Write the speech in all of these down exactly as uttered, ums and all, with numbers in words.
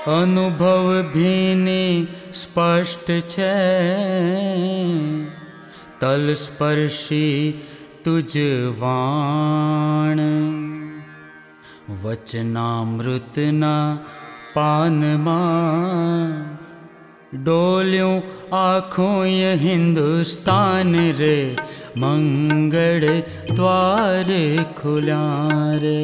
અનુભવ ભીની સ્પષ્ટ છે, તલસ્પર્શી તુજ વાણ. વચનામૃતના પાનમાં ડોલ્યું આખું હિન્દુસ્તાન રે, મંગળ દ્વાર ખુલ્યા રે.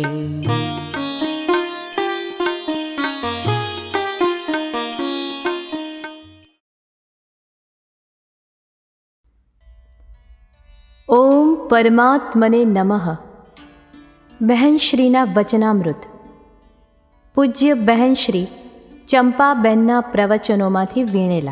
ઓમ પરમાત્મને નમઃ. બહેનશ્રીના વચનામૃત. પૂજ્ય બહેનશ્રી ચંપાબેનના પ્રવચનોમાંથી વીણેલા.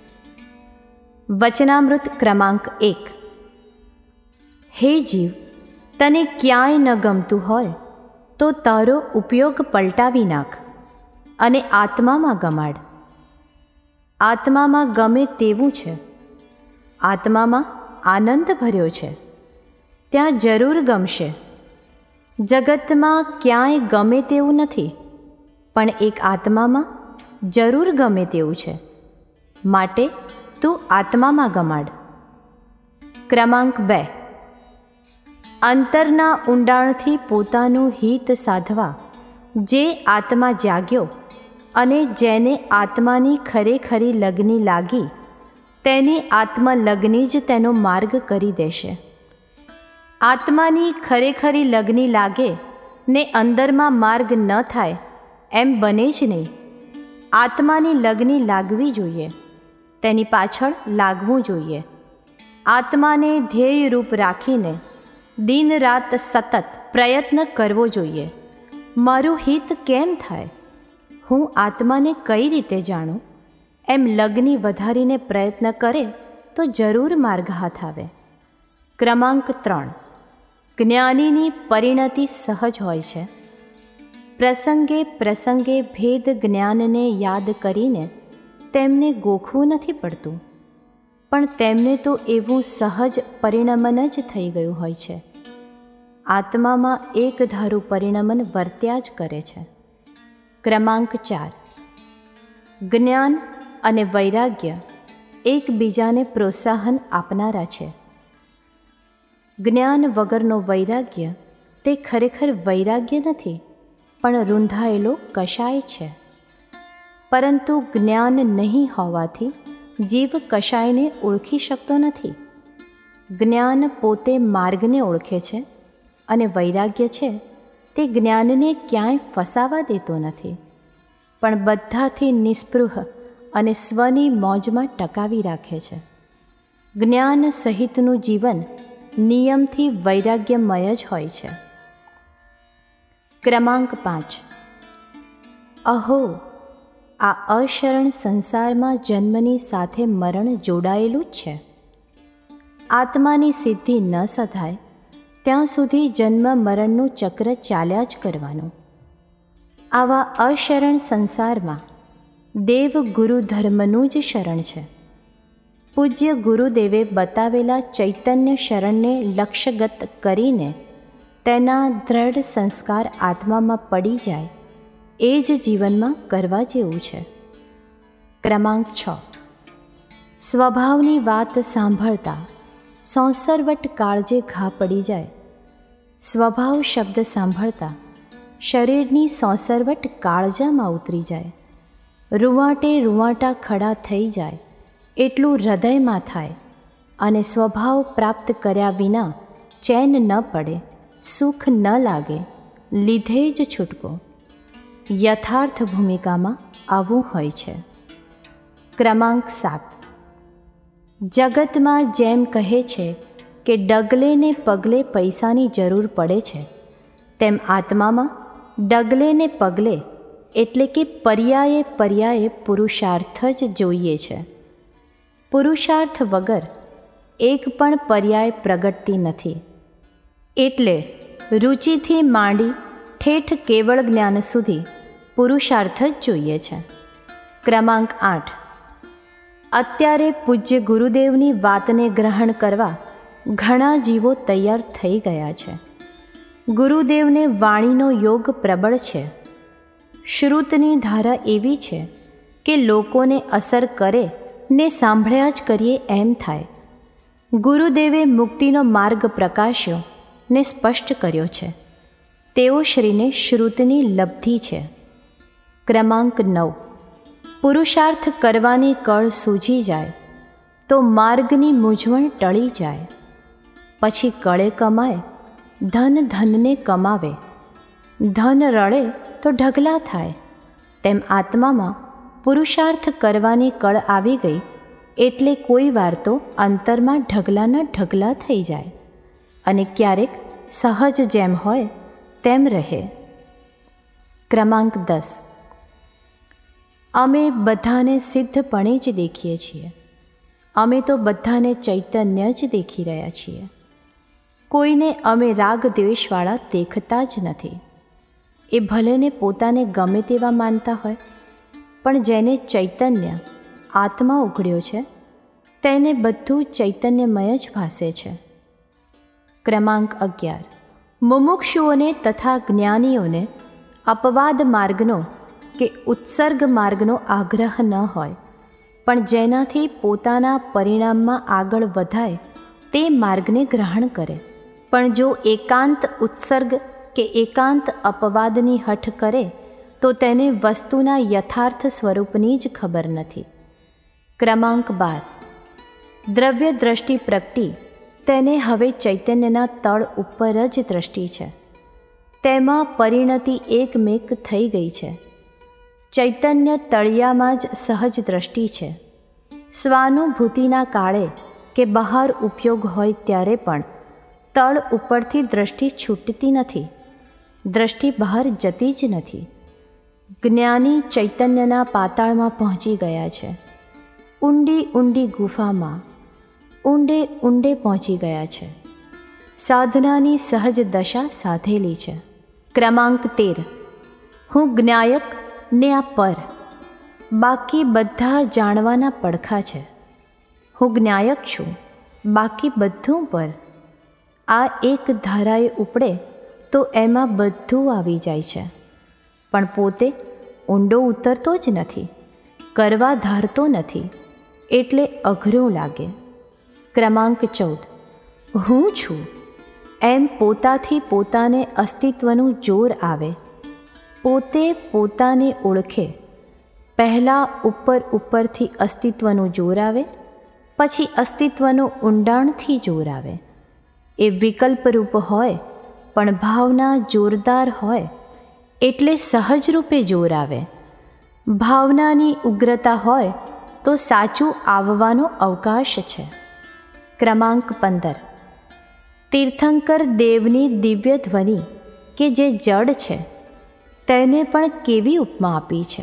વચનામૃત ક્રમાંક એક. હે જીવ, તને ક્યાંય ન ગમતું હોય તો તારો ઉપયોગ પલટાવી નાખ અને આત્મામાં ગમાડ. આત્મામાં ગમે તેવું છે, આત્મામાં આનંદ ભર્યો છે, ત્યાં જરૂર ગમશે. જગતમાં ક્યાંય ગમે તેવું નથી, પણ એક આત્મામાં જરૂર ગમે તેવું છે, માટે તું આત્મામાં ગમાડ. ક્રમાંક બે. અંતરના ઊંડાણથી પોતાનું હિત સાધવા જે આત્મા જાગ્યો અને જેને આત્માની ખરેખરી લગ્ની લાગી, તેની આત્મલગ્ની જ તેનો માર્ગ કરી દેશે. આત્માની ખરેખરી લગ્ની લાગે ને અંદરમાં માર્ગ ન થાય એમ બને જ નહીં. આત્માની લગ્ની લાગવી જોઈએ, તેની પાછળ લાગવું જોઈએ. આત્માને ધ્યેય રૂપ રાખીને દિન રાત સતત પ્રયત્ન કરવો જોઈએ. મારું હિત કેમ થાય, હું આત્માને કઈ રીતે જાણું, એમ લગ્ની વધારીને પ્રયત્ન કરે તો જરૂર માર્ગ હાથ આવે. ક્રમાંક ત્રણ. જ્ઞાનીની પરિણતિ સહજ હોય છે. પ્રસંગે પ્રસંગે ભેદ જ્ઞાનને યાદ કરીને તેમને ગોખવું નથી પડતું, પણ તેમને તો એવું સહજ પરિણમન જ થઈ ગયું હોય છે. આત્મામાં એક ધારું પરિણમન વર્ત્યા જ કરે છે. ક્રમાંક ચાર. જ્ઞાન અને વૈરાગ્ય એકબીજાને પ્રોત્સાહન આપનારા છે. જ્ઞાન વગરનો વૈરાગ્ય તે ખરેખર વૈરાગ્ય નથી, પણ રૂંધાયેલો કષાય છે. પરંતુ જ્ઞાન નહીં હોવાથી જીવ કષાયને ઓળખી શકતો નથી. જ્ઞાન પોતે માર્ગને ઓળખે છે અને વૈરાગ્ય છે તે જ્ઞાનને ક્યાંય ફસાવા દેતો નથી, પણ બધાથી નિસ્પૃહ અને સ્વની મોજમાં ટકાવી રાખે છે. જ્ઞાન સહિતનું જીવન નિયમથી વૈરાગ્યમય જ હોય છે. ક્રમાંક પાંચ. અહો, આ અશરણ સંસારમાં જન્મની સાથે મરણ જોડાયેલું જ છે. આત્માની સિદ્ધિ ન સધાય ત્યાં સુધી જન્મ મરણનું ચક્ર ચાલ્યા જ કરવાનું. આવા અશરણ સંસારમાં દેવ ગુરુ ધર્મનું જ શરણ છે. પૂજ્ય ગુરુદેવે બતાવેલા ચૈતન્ય શરણને લક્ષ્યગત કરીને તેના દ્રઢ સંસ્કાર આત્મામાં પડી જાય એ જ જીવનમાં કરવા જેવું છે. ક્રમાંક છ. સ્વભાવની વાત સાંભળતા સોંસરવટ કાળજે ઘા પડી જાય. સ્વભાવ શબ્દ સાંભળતા શરીરની સોંસરવટ કાળજામાં ઉતરી જાય. રૂવાટે રૂવાટા ખડા થઈ જાય એટલું હૃદયમાં થાય, અને સ્વભાવ પ્રાપ્ત કર્યા વિના ચેન ન પડે, સુખ ન લાગે, લીધે જ છૂટકો. યથાર્થ ભૂમિકામાં આવું હોય છે. ક્રમાંક સાત. જગતમાં જેમ કહે છે કે ડગલે ને પગલે પૈસાની જરૂર પડે છે, તેમ આત્મામાં ડગલે ને પગલે એટલે કે પર્યાયે પર્યાયે પુરુષાર્થ જ જોઈએ છે. પુરુષાર્થ વગર એક પણ પર્યાય પ્રગટતી નથી. એટલે રુચિથી માંડી ઠેઠ કેવળ જ્ઞાન સુધી પુરુષાર્થ જ જોઈએ છે. ક્રમાંક આઠ. અત્યારે પૂજ્ય ગુરુદેવની વાતને ગ્રહણ કરવા ઘણા જીવો તૈયાર થઈ ગયા છે. ગુરુદેવને વાણીનો યોગ પ્રબળ છે. શ્રુતની ધારા એવી છે કે લોકોને અસર કરે ને સાંભળ્યા જ કરીએ એમ થાય. ગુરુદેવે મુક્તિનો માર્ગ પ્રકાશ્યો ને સ્પષ્ટ કર્યો છે. તેઓ શ્રીને શ્રુતની લબ્ધિ છે. ક્રમાંક નવ. પુરુષાર્થ કરવાની કળ સૂજી જાય તો માર્ગની મૂંઝવણ ટળી જાય. પછી કળે કમાય ધન ધનને કમાવે, ધન રળે તો ઢગલા થાય. તેમ આત્મામાં પુરુષાર્થ કરવાની કળ આવી ગઈ એટલે કોઈ વાર તો અંતરમાં ઢગલાના ઢગલા થઈ જાય અને ક્યારેક સહજ જેમ હોય તેમ રહે. ક્રમાંક દસ. અમે બધાને સિદ્ધપણે જ દેખીએ છીએ. અમે તો બધાને ચૈતન્ય જ દેખી રહ્યા છીએ. કોઈને અમે રાગ દ્વેષવાળા દેખતા જ નથી. એ ભલેને પોતાને ગમે તેવા માનતા હોય, પણ જેને ચૈતન્ય આત્મા ઉઘડ્યો છે તેને બધું ચૈતન્યમય જ ભાસે છે. ક્રમાંક અગિયાર. મુમુક્ષુઓને તથા જ્ઞાનીઓને અપવાદ માર્ગનો કે ઉત્સર્ગ માર્ગનો આગ્રહ ન હોય, પણ જેનાથી પોતાના પરિણામમાં આગળ વધાય તે માર્ગને ગ્રહણ કરે. પણ જો એકાંત ઉત્સર્ગ કે એકાંત અપવાદની હઠ કરે તો તેને વસ્તુના યથાર્થ સ્વરૂપની જ ખબર નથી. ક્રમાંક બાર. દ્રવ્ય દ્રષ્ટિ પ્રગટી તેને હવે ચૈતન્યના તળ ઉપર જ દ્રષ્ટિ છે. તેમાં પરિણતિ એકમેક થઈ ગઈ છે. ચૈતન્ય તળિયામાં જ સહજ દ્રષ્ટિ છે. સ્વાનુભૂતિના કાળે કે બહાર ઉપયોગ હોય ત્યારે પણ તળ ઉપરથી દ્રષ્ટિ છૂટતી નથી, દ્રષ્ટિ બહાર જતી જ નથી. જ્ઞાની ચૈતન્યના પાતાળમાં પહોંચી ગયા છે. ઊંડી ઊંડી ગુફામાં ઊંડે ઊંડે પહોંચી ગયા છે. સાધનાની સહજ દશા સાધેલી છે. ક્રમાંક તેર. હું જ્ઞાયક ને આ પર, બાકી બધા જાણવાના પડખા છે. હું જ્ઞાયક છું, બાકી બધું પર. આ એક ધારાએ ઉપડે તો એમાં બધું આવી જાય છે, પણ પોતે ઊંડો ઉતરતો જ નથી, કરવા ધારતો નથી, એટલે અઘરું લાગે. ક્રમાંક ચૌદ. હું છું એમ પોતાથી પોતાને અસ્તિત્વનું જોર આવે. પોતે પોતાને ઓળખે. પહેલાં ઉપર ઉપરથી અસ્તિત્વનું જોર આવે, પછી અસ્તિત્વનું ઊંડાણથી જોર આવે. એ વિકલ્પરૂપ હોય પણ ભાવના જોરદાર હોય એટલે સહજ રૂપે જોર આવે. ભાવનાની ઉગ્રતા હોય તો સાચું આવવાનો અવકાશ છે. ક્રમાંક પંદર. તીર્થંકર દેવની દિવ્ય ધ્વનિ કે જે જડ છે તેને પણ કેવી ઉપમા આપી છે.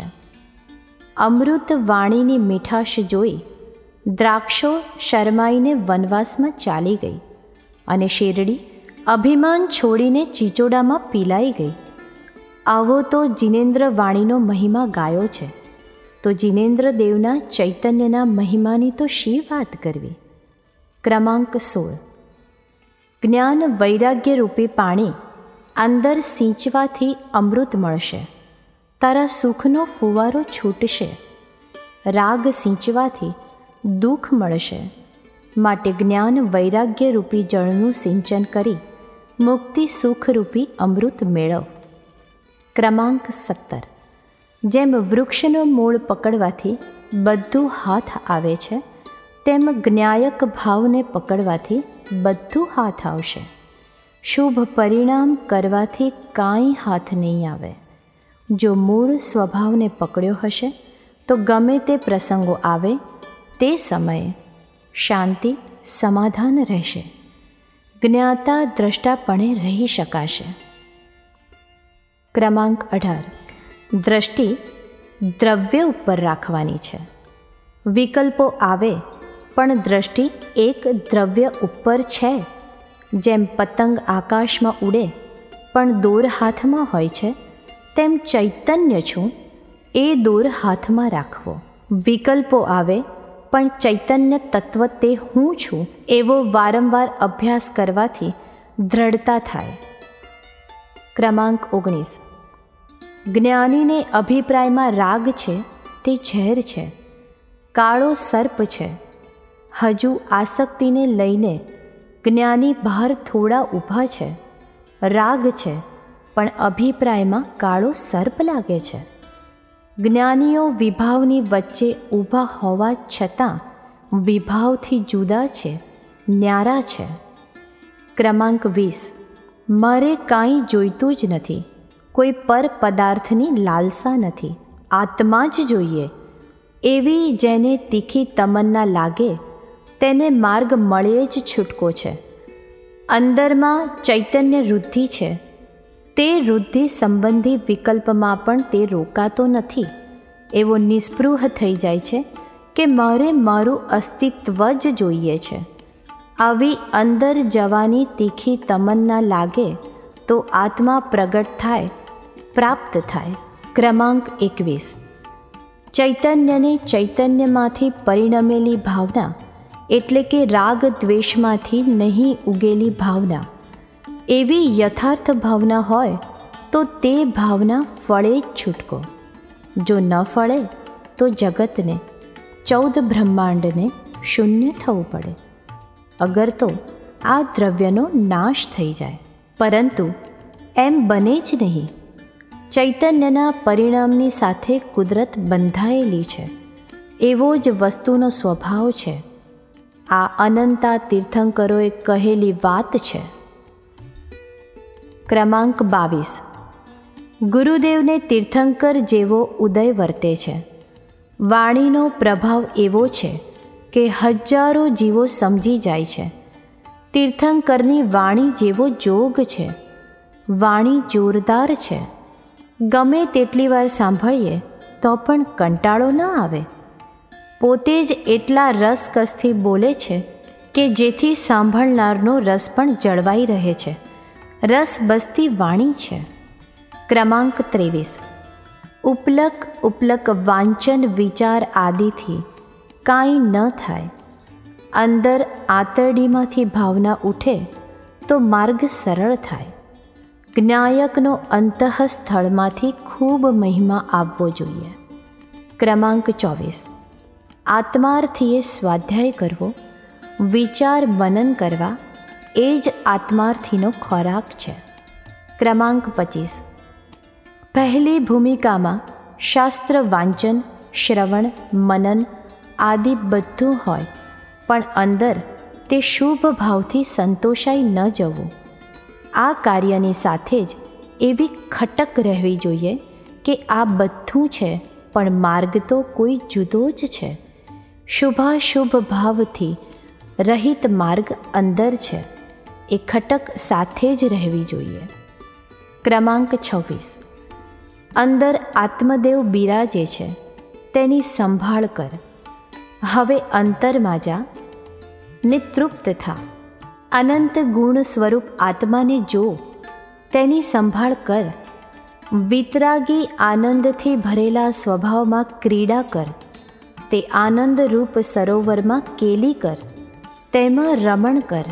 અમૃત વાણીની મીઠાશ જોઈ દ્રાક્ષો શરમાઈને વનવાસમાં ચાલી ગઈ અને શેરડી અભિમાન છોડીને ચીચોડામાં પીલાઈ ગઈ. આવો તો જિનેન્દ્ર વાણીનો મહિમા ગાયો છે, તો જિનેન્દ્ર દેવના ચૈતન્યના મહિમાની તો શી વાત કરવી. ક્રમાંક સોળ. જ્ઞાન વૈરાગ્ય રૂપી પાણી અંદર સિંચવાથી અમૃત મળશે, તારા સુખનો ફુવારો છૂટશે. રાગ સિંચવાથી દુઃખ મળશે, માટે જ્ઞાન વૈરાગ્ય રૂપી જળનું સિંચન કરી મુક્તિ સુખરૂપી અમૃત મેળવ. ક્રમાંક સત્તર. જેમ વૃક્ષનો મૂળ પકડવાથી બધું હાથ આવે છે, તેમ જ્ઞાયક ભાવને પકડવાથી બધું હાથ આવશે. શુભ પરિણામ કરવાથી કાંઈ હાથ નહીં આવે. જો મૂળ સ્વભાવને પકડ્યો હશે તો ગમે તે પ્રસંગો આવે તે સમયે શાંતિ સમાધાન રહેશે. જ્ઞાતા દ્રષ્ટાપણે રહી શકાશે. ક્રમાંક અઢાર. દ્રષ્ટિ દ્રવ્ય ઉપર રાખવાની છે. વિકલ્પો આવે પણ દ્રષ્ટિ એક દ્રવ્ય ઉપર છે. જેમ પતંગ આકાશમાં ઉડે પણ દોર હાથમાં હોય છે, તેમ ચૈતન્ય છું એ દોર હાથમાં રાખવો. વિકલ્પો આવે પણ ચૈતન્ય તત્વ તે હું છું એવો વારંવાર અભ્યાસ કરવાથી દ્રઢતા થાય. ક્રમાંક ઓગણીસ. જ્ઞાનીને અભિપ્રાયમાં રાગ છે તે ઝેર છે, કાળો સર્પ છે. હજુ આસક્તિને લઈને જ્ઞાની બહાર થોડા ઊભા છે. રાગ છે પણ અભિપ્રાયમાં કાળો સર્પ લાગે છે. જ્ઞાનીઓ વિભાવની વચ્ચે ઊભા હોવા છતાં વિભાવથી જુદા છે, ન્યારા છે. ક્રમાંક વીસ. મારે કાંઈ જોઈતું જ નથી, કોઈ પર પદાર્થની લાલસા નથી, આત્મા જ જોઈએ એવી જેને તીખી તમન્ના લાગે તેને માર્ગ મળે જ છૂટકો છે. અંદરમાં ચૈતન્ય વૃદ્ધિ છે, તે વૃદ્ધિ સંબંધી વિકલ્પમાં પણ તે રોકાતો નથી. એવો નિસ્પૃહ થઈ જાય છે કે મારે મારું અસ્તિત્વ જ જોઈએ છે. આવી અંદર જવાની તીખી તમન્ના લાગે તો આત્મા પ્રગટ થાય, પ્રાપ્ત થાય. ક્રમાંક એકવીસ. ચૈતન્યને ચૈતન્યમાંથી પરિણમેલી ભાવના એટલે કે રાગ દ્વેષમાંથી નહીં ઉગેલી ભાવના, એવી યથાર્થ ભાવના હોય તો તે ભાવના ફળે જ છૂટકો. જો ન ફળે તો જગતને, ચૌદ બ્રહ્માંડને શૂન્ય થવું પડે. અગર તો આ દ્રવ્યનો નાશ થઈ જાય. પરંતુ એમ બને જ નહીં. ચૈતન્યના પરિણામની સાથે કુદરત બંધાયેલી છે, એવો જ વસ્તુનો સ્વભાવ છે. આ અનંતા તીર્થંકરોએ કહેલી વાત છે. ક્રમાંક બાવીસ. ગુરુદેવને તીર્થંકર જેવો ઉદય વર્તે છે. વાણીનો પ્રભાવ એવો છે કે હજારો જીવો સમજી જાય છે. તીર્થંકરની વાણી જેવો જોગ છે. વાણી જોરદાર છે. ગમે તેટલી વાર સાંભળીએ તો પણ કંટાળો ન આવે. પોતે જ એટલા રસકસથી બોલે છે કે જેથી સાંભળનારનો રસ પણ જળવાઈ રહે છે. રસ બસતી વાણી છે. ક્રમાંક ત્રેવીસ. ઉપલક ઉપલક વાંચન વિચાર આદિથી કાંઈ ન થાય. અંદર આંતરડીમાંથી ભાવના ઉઠે તો માર્ગ સરળ થાય. જ્ઞાયકનો અંતઃસ્થળમાંથી ખૂબ મહિમા આવવો જોઈએ. ક્રમાંક ચોવીસ. આત્માર્થીએ સ્વાધ્યાય કરવો, વિચાર મનન કરવા એ જ આત્માર્થીનો ખોરાક છે. ક્રમાંક પચીસ. પહેલી ભૂમિકામાં શાસ્ત્ર વાંચન, શ્રવણ, મનન આદિ બધું હોય, પણ અંદર તે શુભ ભાવથી સંતોષાઈ ન જવું. આ કાર્યની સાથે જ એવી ખટક રહેવી જોઈએ કે આ બધું છે પણ માર્ગ તો કોઈ જુદો જ છે. શુભાશુભ ભાવથી રહિત માર્ગ અંદર છે, એ ખટક સાથે જ રહેવી જોઈએ. ક્રમાંક છવ્વીસ. અંદર આત્મદેવ બિરાજે છે, તેની સંભાળ કર. હવે અંતરમાં જા ને તૃપ્ત થા. અનંત ગુણ સ્વરૂપ આત્માને જો, તેની સંભાળ કર. વિતરાગી આનંદથી ભરેલા સ્વભાવમાં ક્રીડા કર. તે આનંદરૂપ સરોવરમાં કેલી કર, તેમાં રમણ કર.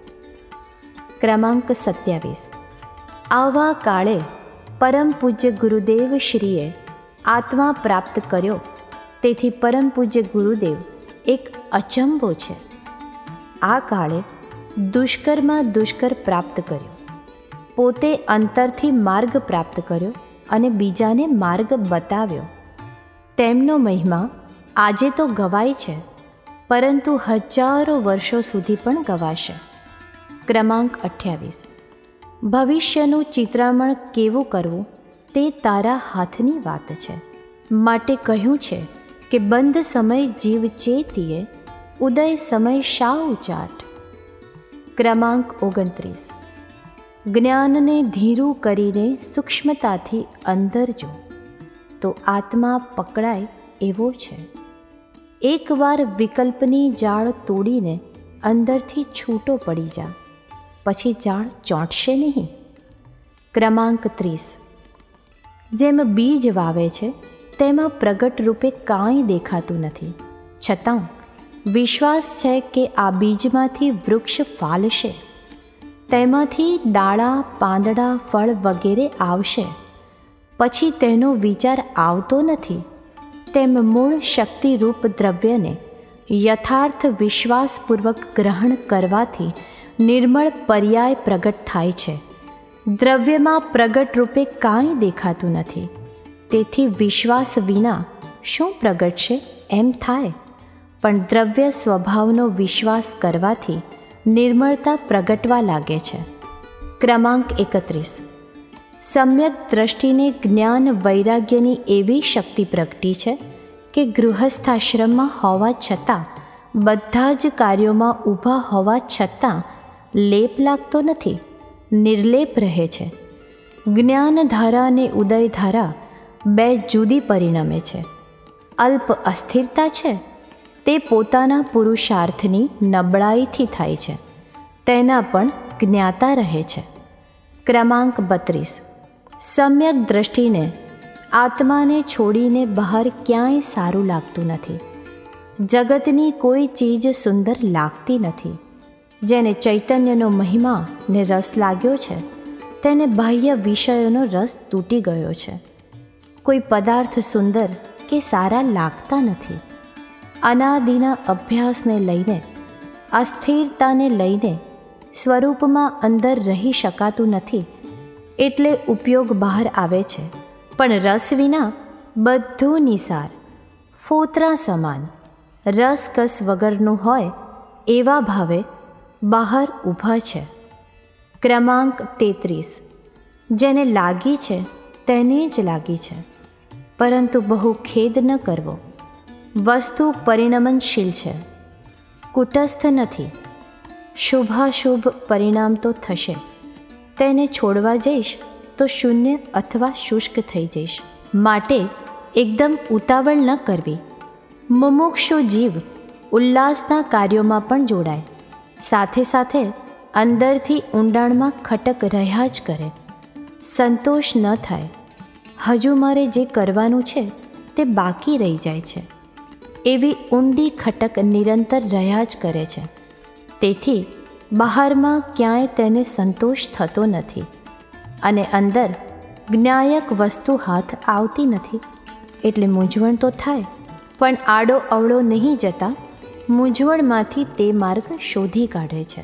ક્રમાંક સત્યાવીસ. આવા કાળે પરમ પૂજ્ય ગુરુદેવ શ્રીએ આત્મા પ્રાપ્ત કર્યો, તેથી પરમ પૂજ્ય ગુરુદેવ એક અચંબો છે. આ કાળે દુષ્કરમાં દુષ્કર પ્રાપ્ત કર્યો, પોતે અંતરથી માર્ગ પ્રાપ્ત કર્યો અને બીજાને માર્ગ બતાવ્યો. તેમનો મહિમા આજે તો ગવાય છે, પરંતુ હજારો વર્ષો સુધી પણ ગવાશે. ક્રમાંક અઠ્યાવીસ. ભવિષ્યનું ચિત્રામણ કેવું કરવું તે તારા હાથની વાત છે. માટે કહ્યું છે કે બંધ સમય જીવ ચેતીએ, ઉદય સમય શાવ ચાટ. ક્રમાંક ઓગણત્રીસ. જ્ઞાનને ધીરું કરીને સૂક્ષ્મતાથી અંદર જો, તો આત્મા પકડાય એવો છે. એકવાર વિકલ્પની જાળ તોડીને અંદરથી છૂટો પડી જા, પછી જાળ ચોંટશે નહીં. ક્રમાંક ત્રીસ. જેમ બીજ વાવે છે તેમાં પ્રગટ રૂપે કાંઈ દેખાતું નથી, છતાં વિશ્વાસ છે કે આ બીજમાંથી વૃક્ષ ફાલશે, તેમાંથી ડાળા, પાંદડા, ફળ વગેરે આવશે. પછી તેનો વિચાર આવતો નથી, તેમ મૂળ શક્તિરૂપ દ્રવ્યને યથાર્થ વિશ્વાસપૂર્વક ગ્રહણ કરવાથી નિર્મળ પર્યાય પ્રગટ થાય છે. દ્રવ્યમાં પ્રગટ રૂપે કાંઈ દેખાતું નથી, તેથી વિશ્વાસ વિના શું પ્રગટશે એમ થાય. પણ દ્રવ્ય સ્વભાવનો વિશ્વાસ કરવાથી નિર્મળતા પ્રગટવા લાગે છે. ક્રમાંક એકત્રીસ. સમ્યક દ્રષ્ટિને જ્ઞાન વૈરાગ્યની એવી શક્તિ પ્રગટી છે કે ગૃહસ્થાશ્રમમાં હોવા છતાં, બધા જ કાર્યોમાં ઊભા હોવા છતાં લેપ લાગતો નથી, નિર્લેપ રહે છે. જ્ઞાનધારા અને ઉદયધારા બે જુદી પરિણમે છે. અલ્પ અસ્થિરતા છે તે પોતાના પુરુષાર્થની નબળાઈથી થાય છે, તેના પણ જ્ઞાતા રહે છે. ક્રમાંક બત્રીસ. સમ્યક દ્રષ્ટિને આત્માને છોડીને બહાર ક્યાંય સારું લાગતું નથી. જગતની કોઈ ચીજ સુંદર લાગતી નથી. જેને ચૈતન્યનો મહિમા ને રસ લાગ્યો છે, તેને બાહ્ય વિષયોનો રસ તૂટી ગયો છે. કોઈ પદાર્થ સુંદર કે સારા લાગતા નથી. અનાદિના અભ્યાસને લઈને, અસ્થિરતાને લઈને સ્વરૂપમાં અંદર રહી શકાતું નથી, એટલે ઉપયોગ બહાર આવે છે. પણ રસ વિના બધું નિસાર, ફોતરા સમાન, રસકસ વગરનું હોય એવા ભાવે બહાર ઊભા છે. ક્રમાંક તેત્રીસ. જેને લાગી છે તેને જ લાગી છે, પરંતુ બહુ ખેદ ન કરવો. વસ્તુ પરિણમનશીલ છે, કુટસ્થ નથી. શુભાશુભ પરિણામ તો થશે. તેને છોડવા જઈશ તો શૂન્ય અથવા શુષ્ક થઈ જઈશ. માટે એકદમ ઉતાવળ ન કરવી. મુમુક્ષુ જીવ ઉલ્લાસના કાર્યોમાં પણ જોડાય, સાથે સાથે અંદરથી ઊંડાણમાં ખટક રહ્યા જ કરે. સંતોષ ન થાય. હજુ મારે જે કરવાનું છે તે બાકી રહી જાય છે, એવી ઊંડી ખટક નિરંતર રહ્યા જ કરે છે. તેથી બહારમાં ક્યાંય તેને સંતોષ થતો નથી અને અંદર જ્ઞાયક વસ્તુ હાથ આવતી નથી. એટલે મૂંઝવણ તો થાય, પણ આડો અવળો નહીં જતા મૂંઝવણમાંથી તે માર્ગ શોધી કાઢે છે.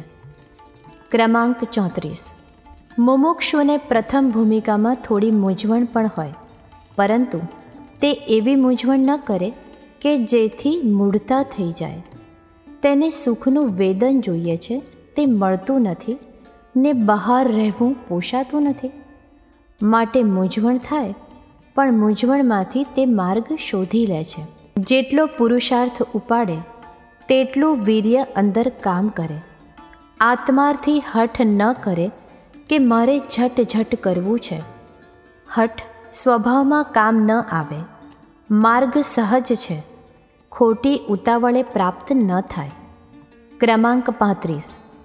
ક્રમાંક ચોત્રીસ. મુમુક્ષુને પ્રથમ ભૂમિકામાં થોડી મૂંઝવણ પણ હોય, પરંતુ તે એવી મૂંઝવણ ન કરે કે જેથી મૂઢતા થઈ જાય. તેને સુખનું વેદન જોઈએ છે, તે મળતું નથી ને બહાર રહેવું પોષાતું નથી. માટે મૂંઝવણ થાય, પણ મૂંઝવણમાંથી તે માર્ગ શોધી લે છે. જેટલો પુરુષાર્થ ઉપાડે તેટલું વીર્ય અંદર કામ કરે. આત્માર્થી હઠ ન કરે કે મારે ઝટ ઝટ કરવું છે. હઠ સ્વભાવમાં કામ ન આવે. માર્ગ સહજ છે, ખોટી ઉતાવળે પ્રાપ્ત ન થાય. ક્રમાંક પાંત્રીસ.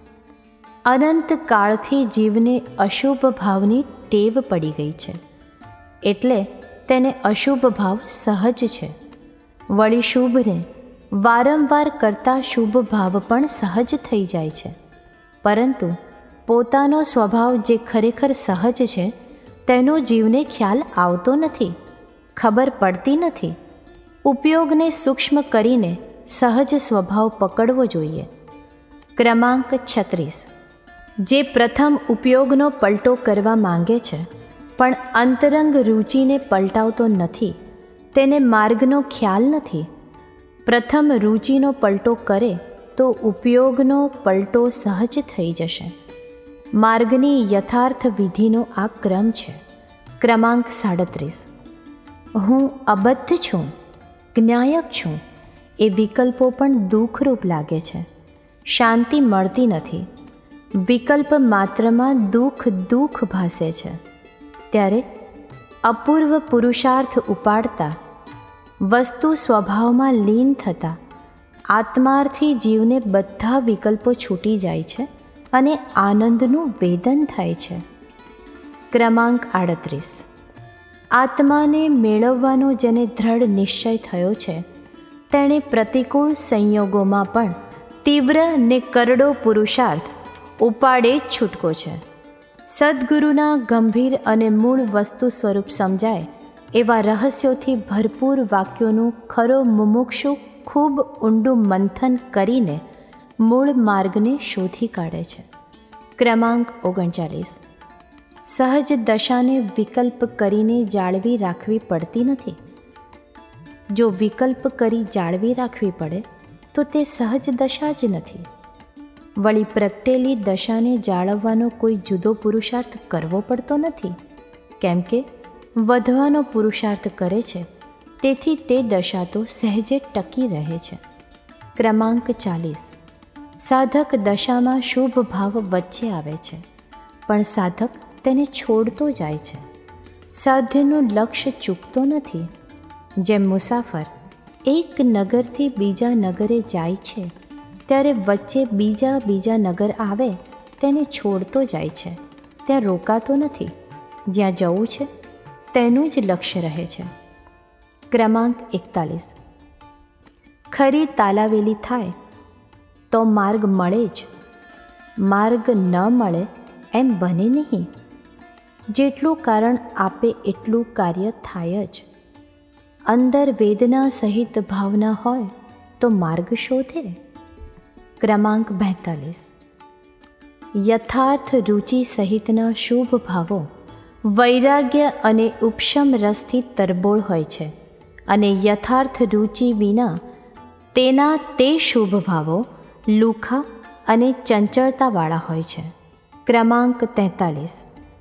અનંત કાળથી જીવને અશુભ ભાવની ટેવ પડી ગઈ છે, એટલે તેને અશુભ ભાવ સહજ છે. વળી શુભને વારંવાર કરતા શુભ ભાવ પણ સહજ થઈ જાય છે. પરંતુ પોતાનો સ્વભાવ જે ખરેખર સહજ છે તેનો જીવને ખ્યાલ આવતો નથી, ખબર પડતી નથી. ઉપયોગને સૂક્ષ્મ કરીને સહજ સ્વભાવ પકડવો જોઈએ. ક્રમાંક છત્રીસ. જે પ્રથમ ઉપયોગનો પલટો કરવા માંગે છે પણ અંતરંગ રુચિને પલટાવતો નથી, તેને માર્ગનો ખ્યાલ નથી. પ્રથમ રુચિનો પલટો કરે તો ઉપયોગનો પલટો સહજ થઈ જશે. માર્ગની યથાર્થ વિધિનો આ ક્રમ છે. ક્રમાંક સાડત્રીસ. હું અબદ્ધ છું, જ્ઞાયક છું એ વિકલ્પો પણ દુઃખરૂપ લાગે છે. શાંતિ મળતી નથી. વિકલ્પ માત્રમાં દુઃખ દુઃખ ભાસે છે. ત્યારે અપૂર્વ પુરુષાર્થ ઉપાડતા, વસ્તુ સ્વભાવમાં લીન થતાં આત્માર્થી જીવને બધા વિકલ્પો છૂટી જાય છે અને આનંદનું વેદન થાય છે. ક્રમાંક આડત્રીસ. આત્માને મેળવવાનો જેને દ્રઢ નિશ્ચય થયો છે તેણે પ્રતિકૂળ સંયોગોમાં પણ તીવ્ર ને કરડો પુરુષાર્થ ઉપાડે જ છૂટકો છે. સદ્ગુરુના ગંભીર અને મૂળ વસ્તુ સ્વરૂપ સમજાય એવા રહસ્યોથી ભરપૂર વાક્યોનું ખરો મુમુક્ષુ ખૂબ ઊંડું મંથન કરીને મૂળ માર્ગને શોધી કાઢે છે. ક્રમાંક ઓગણચાલીસ. સહજ દશાને વિકલ્પ કરીને જાળવી રાખવી પડતી નથી. જો વિકલ્પ કરી જાળવી રાખવી પડે તો તે સહજ દશા જ નથી. વળી પ્રગટેલી દશાને જાળવવાનો કોઈ જુદો પુરુષાર્થ કરવો પડતો નથી, કેમ કે વધવાનો પુરુષાર્થ કરે છે, તેથી તે દશા તો સહેજે ટકી રહે છે. ક્રમાંક ચાલીસ. સાધક દશામાં શુભ ભાવ વચ્ચે આવે છે, પણ સાધક તેને છોડતો જાય છે. સાધ્યનું લક્ષ્ય ચૂકતો નથી. જેમ મુસાફર એક નગરથી બીજા નગરે જાય છે, ત્યારે વચ્ચે બીજા બીજા નગર આવે તેને છોડતો જાય છે, ત્યાં રોકાતો નથી. જ્યાં જવું છે તેનું જ લક્ષ્ય રહે છે. ક્રમાંક એકતાલીસ. ખરી તાલાવેલી થાય તો માર્ગ મળે જ, માર્ગ ન મળે એમ બને નહીં. જેટલું કારણ આપે એટલું કાર્ય થાય જ. અંદર વેદના સહિત ભાવના હોય તો માર્ગ શોધે. ક્રમાંક બેતાલીસ. યથાર્થ રુચિ સહિતના શુભ ભાવો વૈરાગ્ય અને ઉપશમ રસથી તરબોળ હોય છે, અને યથાર્થ રુચિ વિના તેના તે શુભ ભાવો લુખા અને ચંચળતાવાળા હોય છે. ક્રમાંક તેતાલીસ.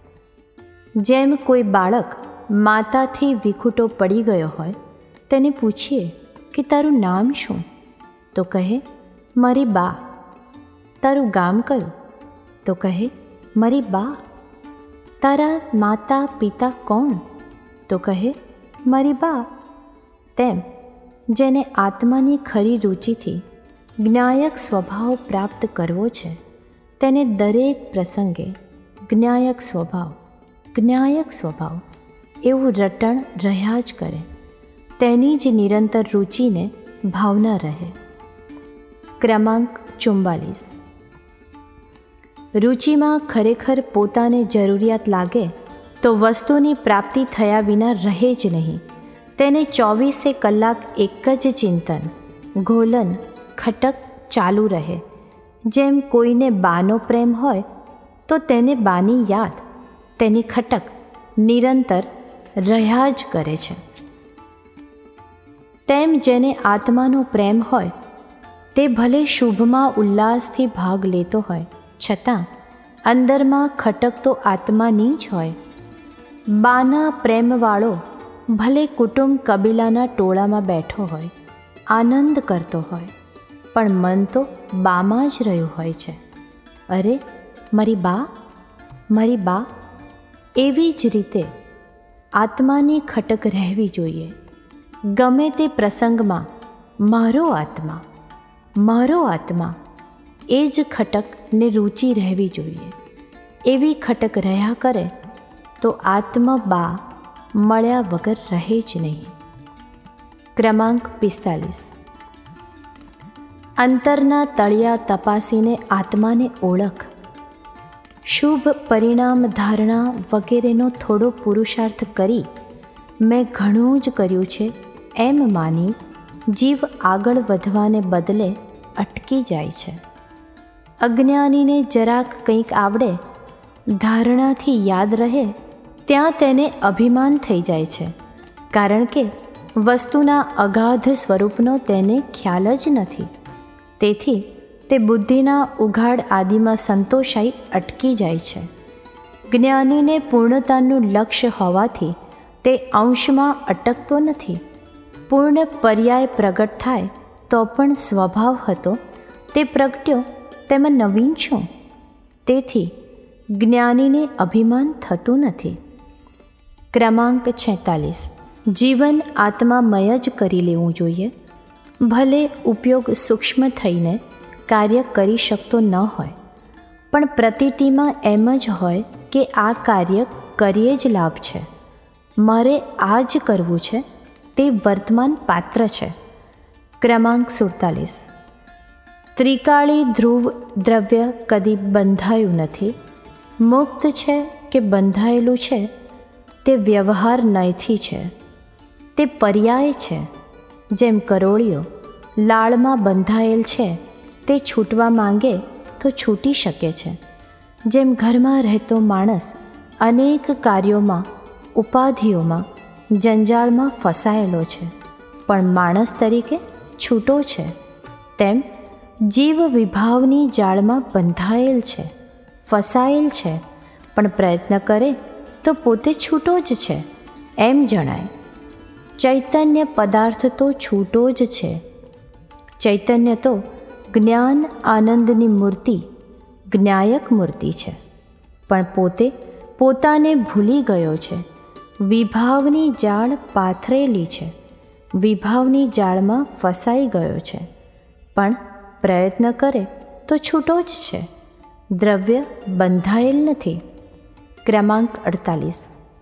જેમ કોઈ બાળક માતાથી વિખૂટો પડી ગયો હોય, તેને પૂછીએ કે તારું નામ શું, તો કહે મારી બા. તારું ગામ કયું, તો કહે મારી બા. તારા માતા પિતા કોણ, તો કહે મારી બા. તેમ જેને આત્માની ખરી રુચિથી જ્ઞાયક સ્વભાવ પ્રાપ્ત કરવો છે, તેને દરેક પ્રસંગે જ્ઞાયક સ્વભાવ જ્ઞાયક સ્વભાવ એવું રટણ રહ્યા જ કરે. તેની જ નિરંતર રુચિને ભાવના રહે. ક્રમાંક ચુમ્બાલીસ. રુચિમાં ખરેખર પોતાને જરૂરિયાત લાગે તો વસ્તુની પ્રાપ્તિ થયા વિના રહે જ નહીં. તેને ચોવીસે કલાક એક જ ચિંતન, ઘોલન, ખટક ચાલુ રહે. જેમ કોઈને બાનો પ્રેમ હોય તો તેને બાની યાદ, તેની ખટક નિરંતર રહ્યા જ કરે છે. તેમ જેને આત્માનો પ્રેમ હોય તે ભલે શુભમાં ઉલ્લાસથી ભાગ લેતો હોય, છતાં અંદરમાં ખટક તો આત્માની જ હોય. બાના પ્રેમવાળો ભલે કુટુંબ કબીલાના ટોળામાં બેઠો હોય, આનંદ કરતો હોય, પણ મન તો બામાં જ રહ્યું હોય છે. અરે મારી બા, મારી બા. એવી જ રીતે આત્માની ખટક રહેવી જોઈએ. ગમે તે પ્રસંગમાં મારો આત્મા, મારો આત્મા એ જ ખટક ને રુચિ રહેવી જોઈએ. એવી ખટક રહ્યા કરે તો આત્મા બા મળ્યા વગર રહે જ નહીં. ક્રમાંક પિસ્તાલીસ. અંતરના તળિયા તપાસીને આત્માને ઓળખ. શુભ પરિણામ ધારણા વગેરેનો થોડો પુરુષાર્થ કરી મેં ઘણું જ કર્યું છે એમ માની જીવ આગળ વધવાને બદલે અટકી જાય છે. અજ્ઞાનીને જરાક કંઈક આવડે, ધારણાથી યાદ રહે ત્યાં તેને અભિમાન થઈ જાય છે, કારણ કે વસ્તુના અગાધ સ્વરૂપનો તેને ખ્યાલ જ નથી. તેથી તે બુદ્ધિના ઉઘાડ આદિમાં સંતોષાઈ અટકી જાય છે. જ્ઞાનીને પૂર્ણતાનું લક્ષ્ય હોવાથી તે અંશમાં અટકતો નથી. પૂર્ણ પર્યાય પ્રગટ થાય તો પણ સ્વભાવ હતો તે પ્રગટ્યો તેમાં નવીન શું? તેથી જ્ઞાનીને અભિમાન થતું નથી. ક્રમાંક છેતાલીસ. જીવન આત્મામય જ કરી લેવું જોઈએ. ભલે ઉપયોગ સૂક્ષ્મ થઈને કાર્ય કરી શકતો ન હોય, પણ પ્રતીતિમાં એમ જ હોય કે આ કાર્ય કરીએ જ લાભ છે, મારે આ જ કરવું છે, તે વર્તમાન પાત્ર છે. ક્રમાંક સુડતાલીસ. ત્રિકાળી ધ્રુવ દ્રવ્ય કદી બંધાયું નથી, મુક્ત છે કે બંધાયેલું છે તે વ્યવહાર નયથી છે, તે પર્યાય છે. જેમ કરોળિયો લાળમાં બંધાયેલ છે તે છૂટવા માંગે તો છૂટી શકે છે. જેમ ઘરમાં રહેતો માણસ અનેક કાર્યોમાં, ઉપાધિઓમાં, જંજાળમાં ફસાયેલો છે પણ માણસ તરીકે છૂટો છે, તેમ જીવ વિભાવની જાળમાં બંધાયેલ છે, ફસાયેલ છે, પણ પ્રયત્ન કરે તો પોતે છૂટો જ છે એમ જણાય. ચૈતન્ય પદાર્થ તો છૂટો જ છે. ચૈતન્ય તો જ્ઞાન આનંદની મૂર્તિ, જ્ઞાયક મૂર્તિ છે, પણ પોતે પોતાને ભૂલી ગયો છે. વિભાવની જાળ પાથરેલી છે, વિભાવની જાળમાં ફસાઈ ગયો છે, પણ પ્રયત્ન કરે તો છૂટો જ છે. દ્રવ્ય બંધાયેલ નથી. ક્રમાંક અડતાલીસ.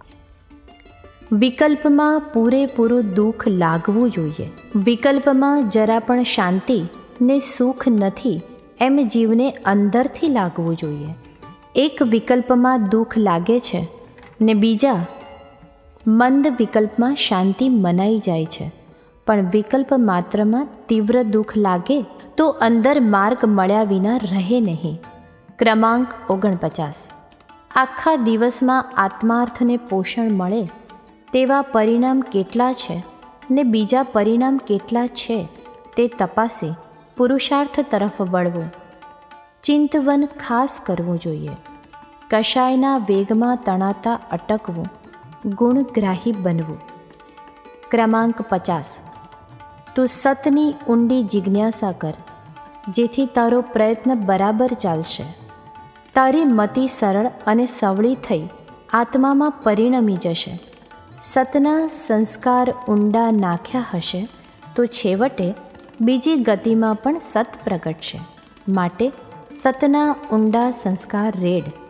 વિકલ્પમાં પૂરેપૂરું દુઃખ લાગવું જોઈએ. વિકલ્પમાં જરા પણ શાંતિ ને સુખ નથી એમ જીવને અંદરથી લાગવું જોઈએ. એક વિકલ્પમાં દુઃખ લાગે છે ને બીજા મંદ વિકલ્પમાં શાંતિ મનાઈ જાય છે, પણ વિકલ્પ માત્રમાં તીવ્ર દુઃખ લાગે તો અંદર માર્ગ મળ્યા વિના રહે નહીં. ક્રમાંક ઓગણપચાસ. આખા દિવસમાં આત્માર્થને પોષણ મળે તેવા પરિણામ કેટલા છે ને બીજા પરિણામ કેટલા છે તે તપાસી પુરુષાર્થ તરફ વળવું. ચિંતવન ખાસ કરવું જોઈએ. કશાયના વેગમાં તણાતા અટકવું, ગુણગ્રાહી બનવું. ક્રમાંક પચાસ. તું સતની ઊંડી જિજ્ઞાસા કર, જેથી તારો પ્રયત્ન બરાબર ચાલશે. તારી મતિ સરળ અને સવળી થઈ આત્મામાં પરિણમી જશે. સતના સંસ્કાર ઊંડા નાખ્યા હશે તો છેવટે બીજી ગતિમાં પણ સત પ્રગટશે. માટે સતના ઊંડા સંસ્કાર રેડ.